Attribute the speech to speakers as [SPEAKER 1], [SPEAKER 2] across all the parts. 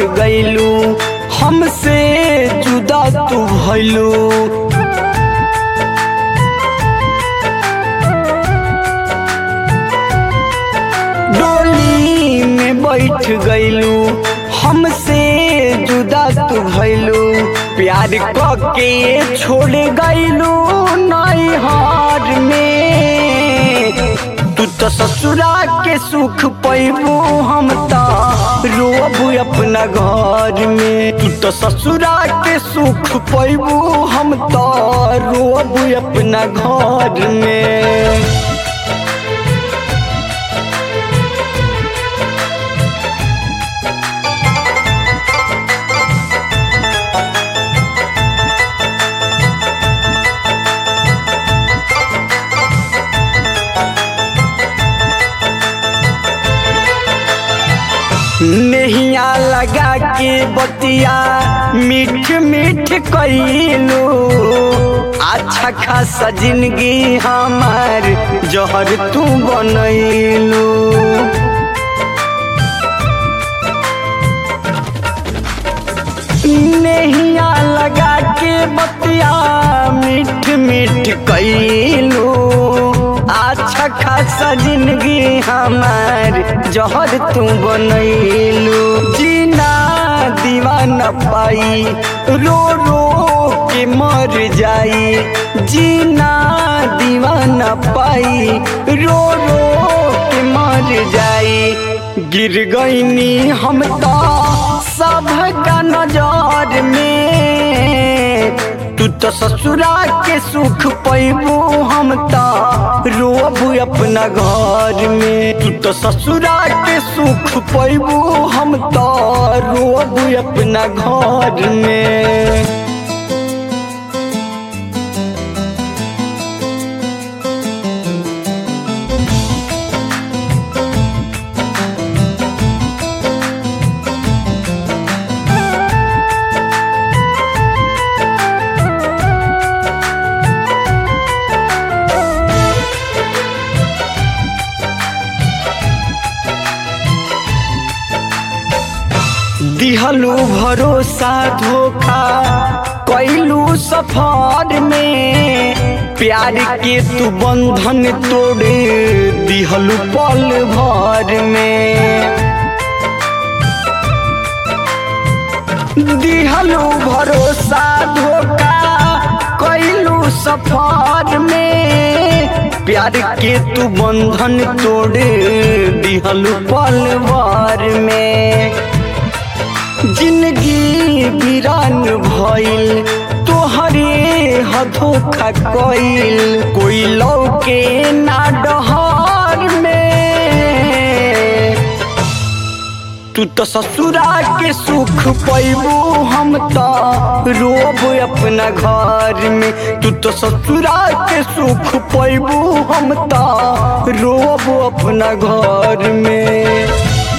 [SPEAKER 1] गइलू, हमसे जुदा तू भइलू। डोली में बैठ गइलू, हमसे जुदा तू भइलू। प्यार के छोड़ गइलू नैहर में, तू तो ससुरा के सुख पैबू, हम तो रोबू अपना घर में। तू तो ससुरा के सुख पैबू, हम तो रोबू अपना घर में। नैया लगा के बतिया मीठ मीठ कइलू, अच्छा खासा जिंदगी हमार जहर तू बनैलू। नैया लगा के बतिया मीठ मीठ कइलू, अच्छा खासा जिंदगी हमार जहर तू बनैलू। जीना दीवाना पाई, रो रो के मर जाई। जीना दीवाना पाई, रो रो के मर जाई। गिर गईनी हम तो सबका नजर में, तू तो ससुरा के सुख पैबू, हम तो रोबू अपना घर में। तू तो ससुरा के सुख पैबू, हम तो रोबू अपना घर में। दिहलू भरोसा धोखा कैलू सफर में, प्यार के तू बंधन तोड़े दिहलू पल भर में। दिहलू भरोसा धोखा कैलू सफर में, प्यार के तू बंधन तोड़े दिहलू पल भर में। जिंदगी वीरान भइल, तोहरे धोखा कइल, कोई लौके ना डहर में। तू तो ससुरा के सुख पैबू, हम तो रोब अपना घर में। तू तो ससुरा के सुख पैबू, हम तो रोब अपना घर में।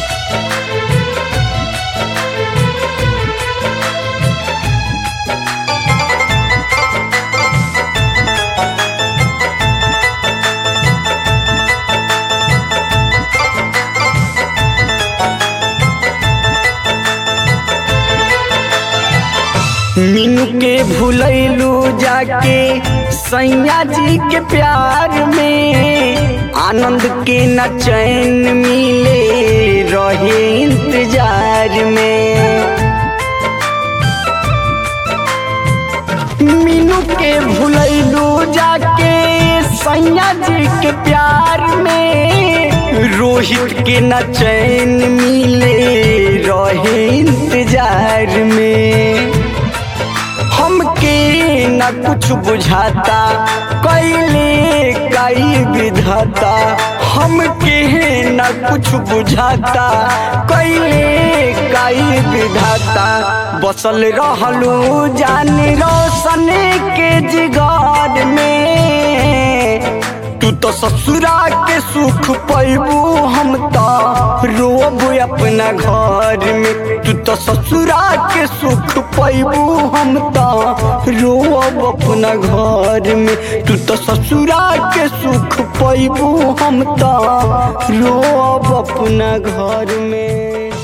[SPEAKER 1] मीनू के भूलैलू जाके सैया जी के प्यार में, आनंद के न चैन मिले रहे इंतजार में। मीनू के भूलैलू जाके सैया जी के प्यार में, रोहित के न चैन मिले रहे इंतजार में। हमके न कुछ बुझाता, कैले कई विधाता। हमके न कुछ बुझाता, कैले कई विधाता। बसल रहलू जान रोशन के जिगर में, तू तो ससुरा के सुख पैबू, हम तो रोब अपना घर में। तू तो ससुरा के सुख पैबू, हम तो रोब अपना घर में। तू तो ससुरा के सुख पैबू, हम तो रोब अपना घर में।